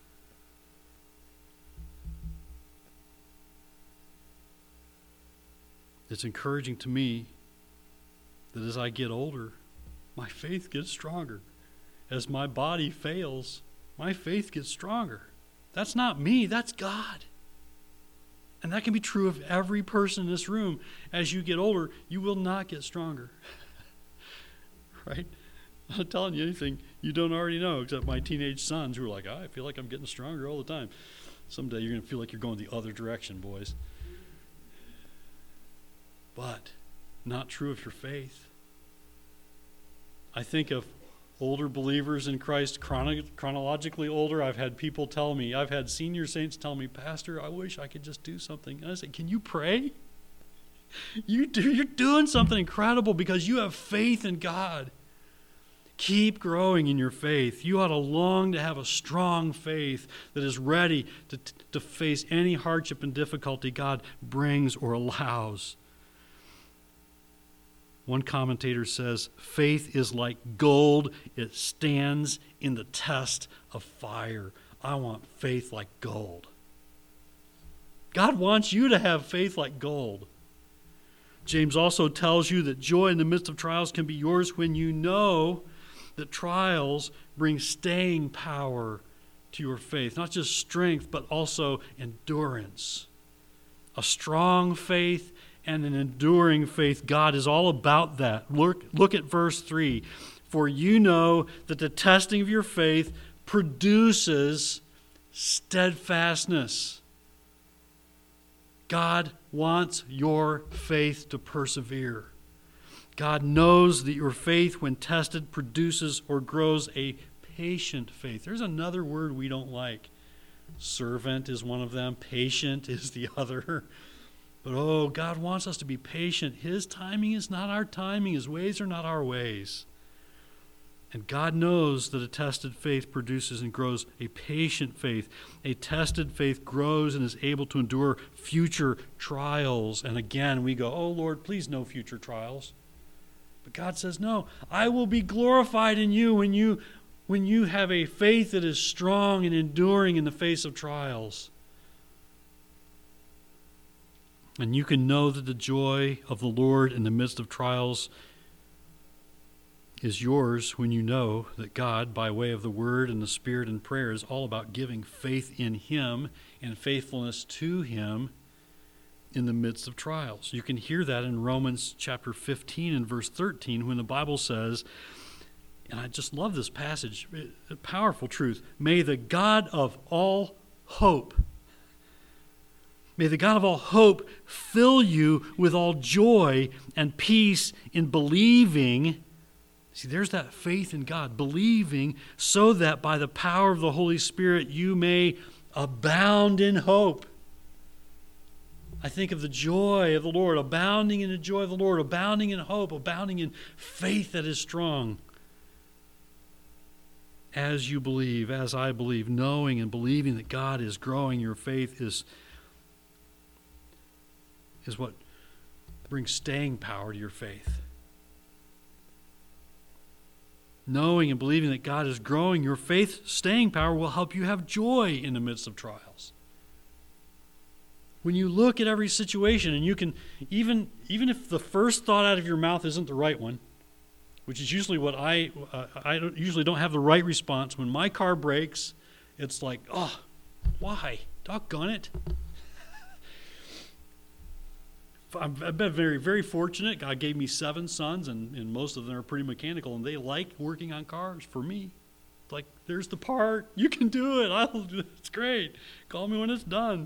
It's encouraging to me that as I get older, my faith gets stronger. As my body fails, my faith gets stronger. That's not me, that's God. And that can be true of every person in this room. As you get older, you will not get stronger. Right? I'm not telling you anything you don't already know, except my teenage sons who are like, I feel like I'm getting stronger all the time. Someday you're going to feel like you're going the other direction, boys. But not true of your faith. I think of older believers in Christ, chrono- chronologically older. I've had people tell me, I've had senior saints tell me, Pastor, I wish I could just do something. And I say, can you pray? You do, you're doing something incredible because you have faith in God. Keep growing in your faith. You ought to long to have a strong faith that is ready to, to face any hardship and difficulty God brings or allows. One commentator says, faith is like gold. It stands in the test of fire. I want faith like gold. God wants you to have faith like gold. James also tells you that joy in the midst of trials can be yours when you know that trials bring staying power to your faith. Not just strength, but also endurance. A strong faith and an enduring faith. God is all about that. Look, look at verse three. For you know that the testing of your faith produces steadfastness. God wants your faith to persevere. God knows that your faith, when tested, produces or grows a patient faith. There's another word we don't like. Servant is one of them. Patient is the other. But oh, God wants us to be patient. His timing is not our timing. His ways are not our ways. And God knows that a tested faith produces and grows a patient faith. A tested faith grows and is able to endure future trials. And again, we go, oh Lord, please no future trials. But God says, no, I will be glorified in you when you, when you have a faith that is strong and enduring in the face of trials. And you can know that the joy of the Lord in the midst of trials is yours when you know that God, by way of the Word and the Spirit and prayer, is all about giving faith in Him and faithfulness to Him in the midst of trials. You can hear that in Romans chapter fifteen and verse thirteen when the Bible says, and I just love this passage, a powerful truth, may the God of all hope May the God of all hope fill you with all joy and peace in believing. See, there's that faith in God, believing, so that by the power of the Holy Spirit you may abound in hope. I think of the joy of the Lord, abounding in the joy of the Lord, abounding in hope, abounding in faith that is strong. As you believe, as I believe, knowing and believing that God is growing your faith is is what brings staying power to your faith. Knowing and believing that God is growing your faith, staying power will help you have joy in the midst of trials. When you look at every situation, and you can, even, even if the first thought out of your mouth isn't the right one, which is usually what I, uh, I don't, usually don't have the right response. When my car breaks, it's like, oh, why? Doggone it. I've been very, very fortunate. God gave me seven sons, and, and most of them are pretty mechanical, and they like working on cars. For me, it's like, there's the part. You can do it. I'll, it's great. Call me when it's done.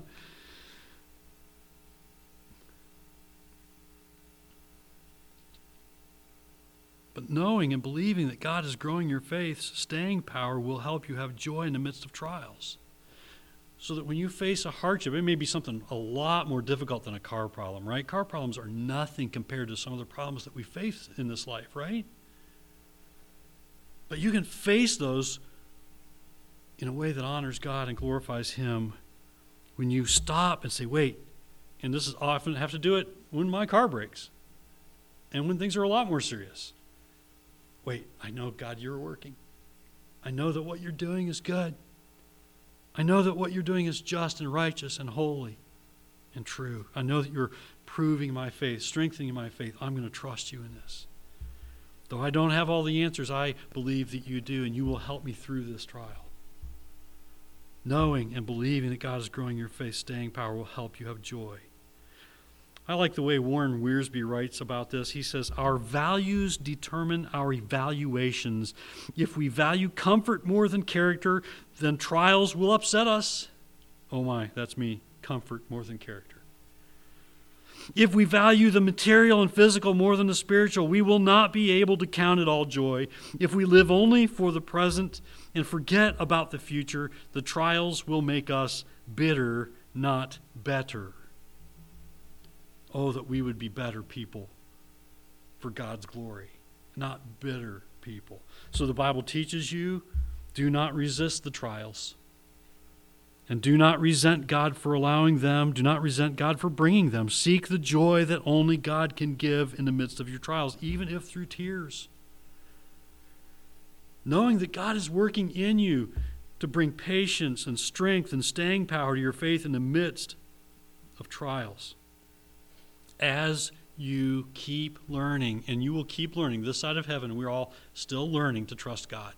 But knowing and believing that God is growing your faith, staying power will help you have joy in the midst of trials. So that when you face a hardship, it may be something a lot more difficult than a car problem, right? Car problems are nothing compared to some of the problems that we face in this life, right? But you can face those in a way that honors God and glorifies Him when you stop and say, wait, and this is often I have to do it when my car breaks and when things are a lot more serious. Wait, I know, God, you're working. I know that what you're doing is good. I know that what you're doing is just and righteous and holy and true. I know that you're proving my faith, strengthening my faith. I'm going to trust you in this. Though I don't have all the answers, I believe that you do, and you will help me through this trial. Knowing and believing that God is growing your faith, staying power will help you have joy. I like the way Warren Wiersbe writes about this. He says, our values determine our evaluations. If we value comfort more than character, then trials will upset us. Oh my, that's me. Comfort more than character. If we value the material and physical more than the spiritual, we will not be able to count it all joy. If we live only for the present and forget about the future, the trials will make us bitter, not better. Oh, that we would be better people for God's glory, not bitter people. So the Bible teaches you, do not resist the trials. And do not resent God for allowing them. Do not resent God for bringing them. Seek the joy that only God can give in the midst of your trials, even if through tears. Knowing that God is working in you to bring patience and strength and staying power to your faith in the midst of trials. As you keep learning, and you will keep learning this side of heaven, we're all still learning to trust God.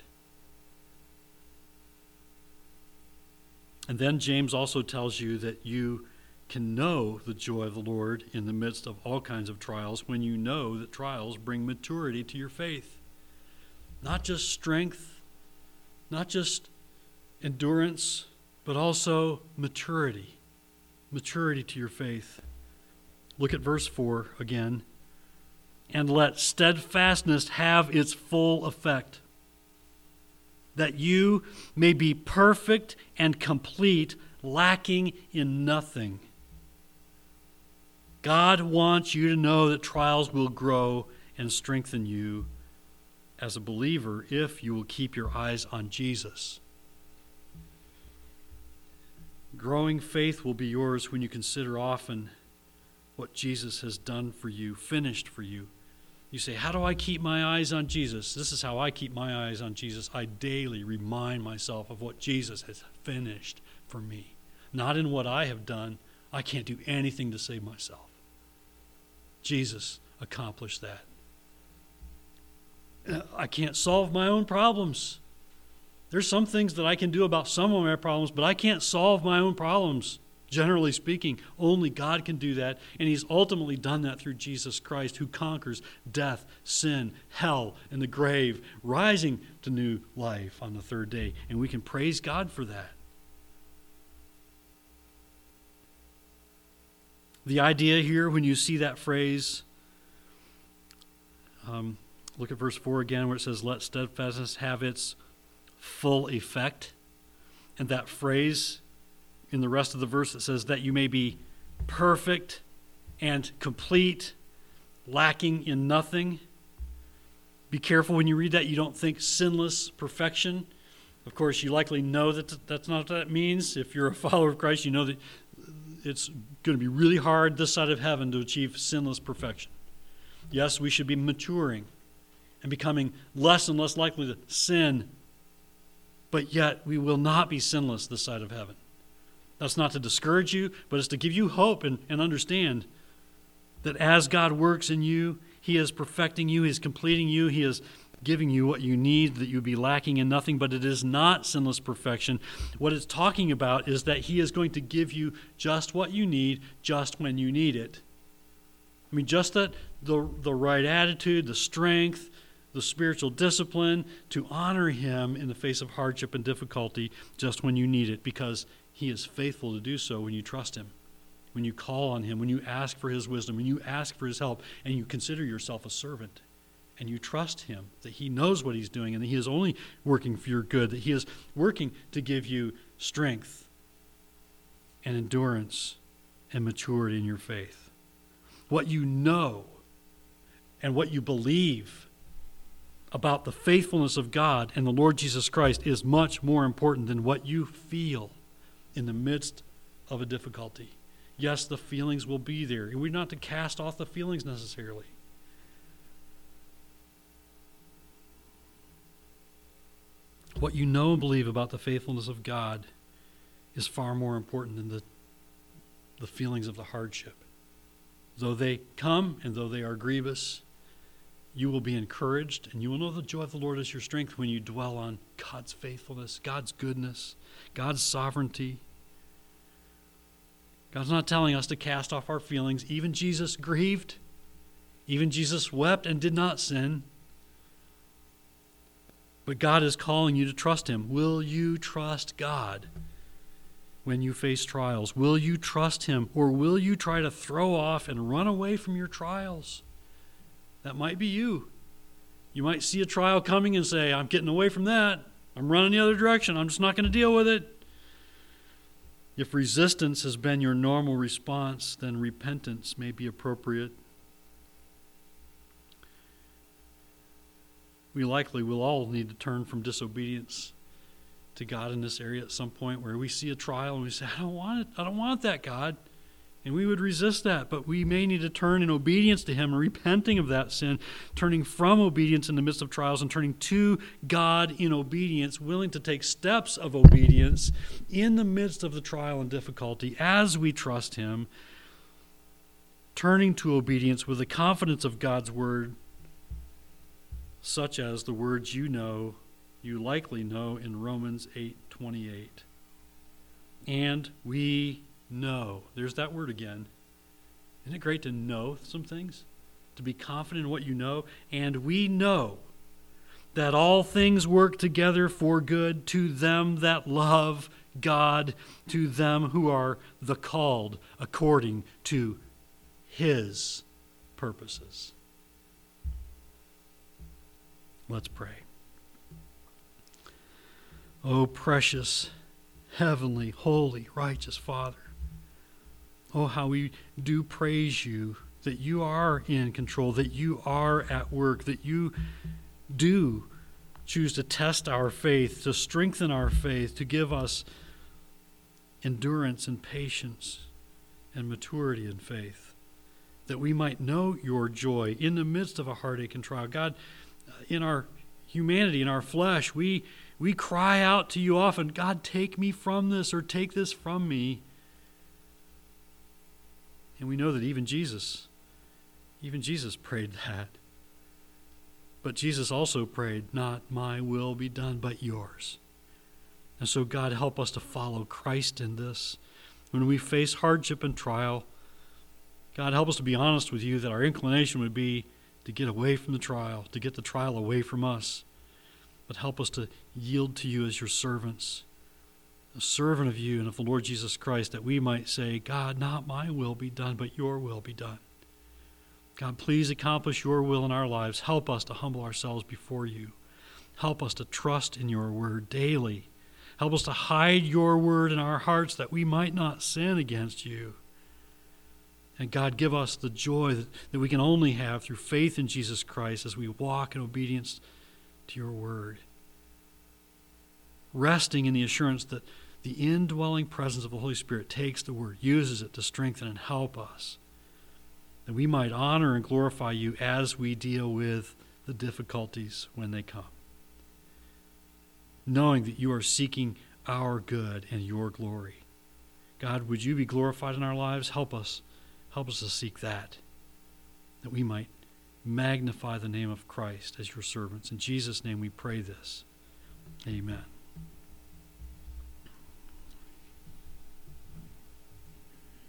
And then James also tells you that you can know the joy of the Lord in the midst of all kinds of trials when you know that trials bring maturity to your faith. Not just strength, not just endurance, but also maturity. Maturity to your faith. Look at verse four again. And let steadfastness have its full effect, that you may be perfect and complete, lacking in nothing. God wants you to know that trials will grow and strengthen you as a believer if you will keep your eyes on Jesus. Growing faith will be yours when you consider often what Jesus has done for you, finished for you. You say, how do I keep my eyes on Jesus? This is how I keep my eyes on Jesus. I daily remind myself of what Jesus has finished for me. Not in what I have done. I can't do anything to save myself. Jesus accomplished that. I can't solve my own problems. There's some things that I can do about some of my problems, but I can't solve my own problems. Generally speaking, only God can do that, and He's ultimately done that through Jesus Christ, who conquers death, sin, hell, and the grave, rising to new life on the third day. And we can praise God for that. The idea here, when you see that phrase, um, look at verse four again, where it says, let steadfastness have its full effect. And that phrase in the rest of the verse, it says that you may be perfect and complete, lacking in nothing. Be careful when you read that you don't think sinless perfection. Of course, you likely know that that's not what that means. If you're a follower of Christ, you know that it's going to be really hard this side of heaven to achieve sinless perfection. Yes, we should be maturing and becoming less and less likely to sin, but yet we will not be sinless this side of heaven. That's not to discourage you, but it's to give you hope and, and understand that as God works in you, He is perfecting you, He is completing you, He is giving you what you need, that you be lacking in nothing, but it is not sinless perfection. What it's talking about is that He is going to give you just what you need, just when you need it. I mean, just that the, the right attitude, the strength, the spiritual discipline to honor Him in the face of hardship and difficulty just when you need it, because He is faithful to do so when you trust Him, when you call on Him, when you ask for His wisdom, when you ask for His help, and you consider yourself a servant, and you trust Him, that He knows what He's doing, and that He is only working for your good, that He is working to give you strength and endurance and maturity in your faith. What you know and what you believe about the faithfulness of God and the Lord Jesus Christ is much more important than what you feel in the midst of a difficulty. Yes, the feelings will be there, and we're not to cast off the feelings necessarily. What you know and believe about the faithfulness of God is far more important than the, the feelings of the hardship. Though they come and though they are grievous, you will be encouraged, and you will know the joy of the Lord is your strength when you dwell on God's faithfulness, God's goodness, God's sovereignty. God's not telling us to cast off our feelings. Even Jesus grieved. Even Jesus wept and did not sin. But God is calling you to trust Him. Will you trust God when you face trials? Will you trust Him, or will you try to throw off and run away from your trials? That might be you. You might see a trial coming and say, I'm getting away from that. I'm running the other direction. I'm just not going to deal with it. If resistance has been your normal response, then repentance may be appropriate. We likely will all need to turn from disobedience to God in this area at some point, where we see a trial and we say, I don't want it. I don't want that, God. And we would resist that, but we may need to turn in obedience to Him and repenting of that sin, turning from obedience in the midst of trials and turning to God in obedience, willing to take steps of obedience in the midst of the trial and difficulty as we trust Him, turning to obedience with the confidence of God's Word, such as the words you know, you likely know in Romans eight twenty-eight. And we know. There's that word again. Isn't it great to know some things? To be confident in what you know? And we know that all things work together for good to them that love God, to them who are the called according to His purposes. Let's pray. Oh, precious, heavenly, holy, righteous Father. Oh, how we do praise You that You are in control, that You are at work, that You do choose to test our faith, to strengthen our faith, to give us endurance and patience and maturity in faith, that we might know Your joy in the midst of a heartache and trial. God, in our humanity, in our flesh, we we cry out to You often, God, take me from this, or take this from me. And we know that even Jesus, even Jesus prayed that. But Jesus also prayed, not my will be done, but Yours. And so, God, help us to follow Christ in this. When we face hardship and trial, God, help us to be honest with You that our inclination would be to get away from the trial, to get the trial away from us. But help us to yield to You as Your servants, a servant of You and of the Lord Jesus Christ, that we might say, God, not my will be done, but Your will be done. God, please accomplish Your will in our lives. Help us to humble ourselves before You. Help us to trust in Your word daily. Help us to hide Your word in our hearts that we might not sin against You. And God, give us the joy that, that we can only have through faith in Jesus Christ as we walk in obedience to Your word, resting in the assurance that the indwelling presence of the Holy Spirit takes the word, uses it to strengthen and help us, that we might honor and glorify You as we deal with the difficulties when they come, knowing that You are seeking our good and Your glory. God, would You be glorified in our lives? Help us. Help us to seek that, that we might magnify the name of Christ as Your servants. In Jesus' name we pray this. Amen.